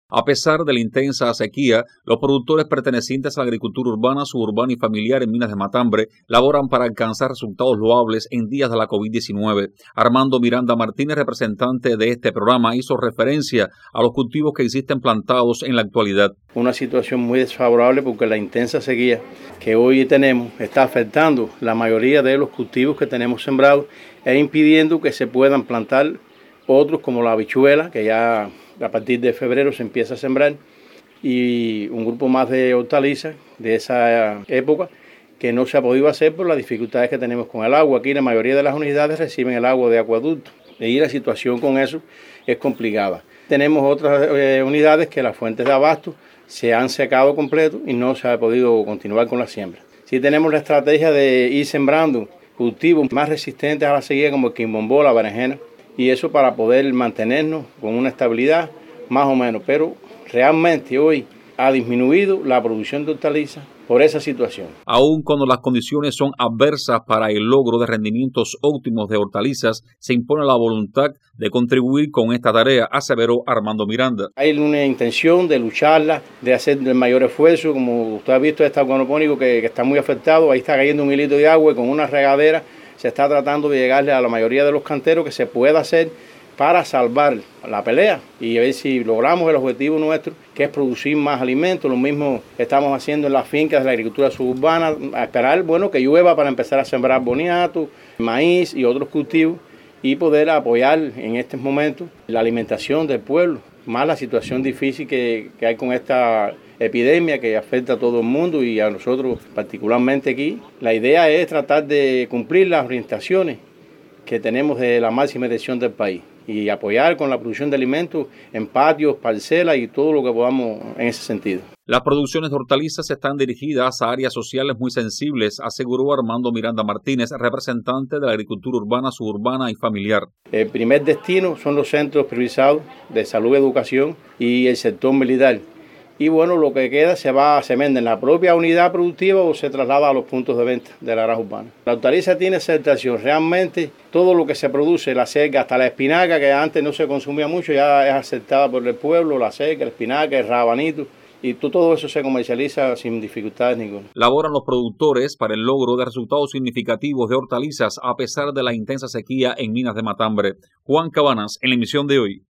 A pesar de la intensa sequía, los productores pertenecientes a la agricultura urbana, suburbana y familiar en Minas de Matambre laboran para alcanzar resultados loables en días de la COVID-19. Armando Miranda Martínez, representante de este programa, hizo referencia a los cultivos que existen plantados en la actualidad. Una situación muy desfavorable porque la intensa sequía que hoy tenemos está afectando la mayoría de los cultivos que tenemos sembrados e impidiendo que se puedan plantar otros como la habichuela, que ya a partir de febrero se empieza a sembrar, y un grupo más de hortalizas de esa época que no se ha podido hacer por las dificultades que tenemos con el agua. Aquí la mayoría de las unidades reciben el agua de acueducto y la situación con eso es complicada. Tenemos otras unidades que las fuentes de abasto se han secado completo y no se ha podido continuar con la siembra. Sí tenemos la estrategia de ir sembrando cultivos más resistentes a la sequía como el quimbombó, la berenjena, y eso para poder mantenernos con una estabilidad más o menos, pero realmente hoy ha disminuido la producción de hortalizas por esa situación. Aun cuando las condiciones son adversas para el logro de rendimientos óptimos de hortalizas, se impone la voluntad de contribuir con esta tarea, aseveró Armando Miranda. Hay una intención de lucharla, de hacer el mayor esfuerzo, como usted ha visto este acuapónico que está muy afectado, ahí está cayendo un hilito de agua y con una regadera se está tratando de llegarle a la mayoría de los canteros que se pueda hacer para salvar la pelea y a ver si logramos el objetivo nuestro, que es producir más alimentos. Lo mismo estamos haciendo en las fincas de la agricultura suburbana, a esperar que llueva para empezar a sembrar boniato, maíz y otros cultivos y poder apoyar en estos momentos la alimentación del pueblo, más la situación difícil que hay con esta epidemia que afecta a todo el mundo y a nosotros particularmente aquí. La idea es tratar de cumplir las orientaciones que tenemos de la máxima dirección del país y apoyar con la producción de alimentos en patios, parcelas y todo lo que podamos en ese sentido. Las producciones de hortalizas están dirigidas a áreas sociales muy sensibles, aseguró Armando Miranda Martínez, representante de la agricultura urbana, suburbana y familiar. El primer destino son los centros priorizados de salud y educación y el sector militar. Y lo que queda se vende en la propia unidad productiva o se traslada a los puntos de venta de la granja urbana. La hortaliza tiene aceptación, realmente todo lo que se produce, la selga, hasta la espinaca que antes no se consumía mucho, ya es aceptada por el pueblo, la selga, la espinaca, el rabanito. Y todo eso se comercializa sin dificultades ninguna. Laboran los productores para el logro de resultados significativos de hortalizas a pesar de la intensa sequía en Minas de Matambre. Juan Cabanas, en la emisión de hoy.